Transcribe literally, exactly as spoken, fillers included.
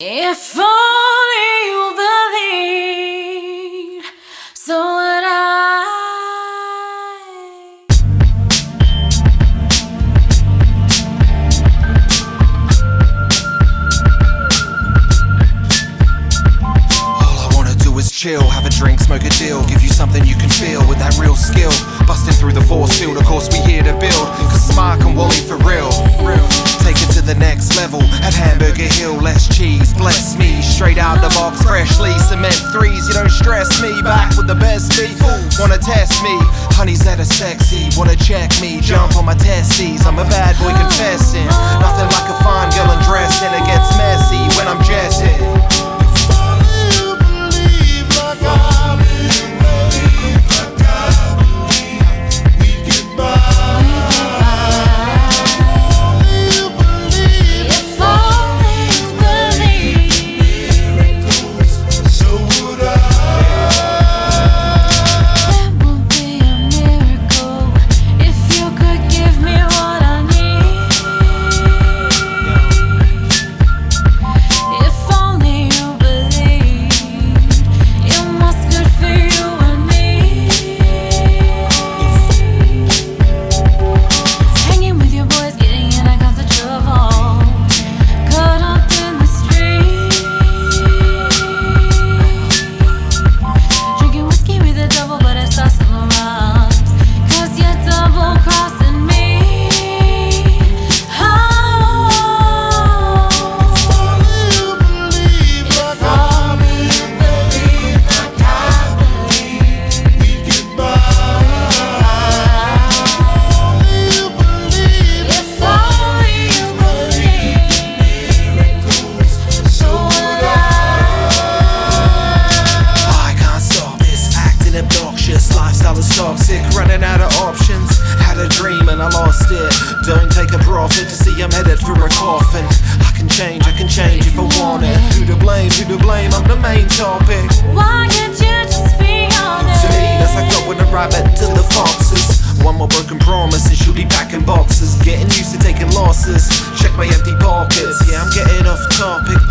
If only you believed, so would I. All I wanna do is chill, have a drink, smoke a deal, give you something you can feel with that real skill. Busting through the force field, of course we here to build, cause Mark and Wally for real. Take it to the next level at Hamburger Hill, less cheese, bless me. Straight out the box, freshly cement threes, you don't stress me. Back with the best beat, wanna test me. Honeys that are sexy, wanna check me. Jump on my testes, I'm a bad boy confessing. Nothing like a fine girl undressing. It gets messy when I'm jetting. Lifestyle is toxic, running out of options. Had a dream and I lost it. Don't take a profit to see I'm headed for a coffin. I can change, I can change if I want it. Who to blame, who to blame, I'm the main topic. Why can't you just be honest? To me, that's like going a rabbit to the foxes. One more broken promise and she'll be packing boxes. Getting used to taking losses. Check my empty pockets, yeah, I'm getting off topic.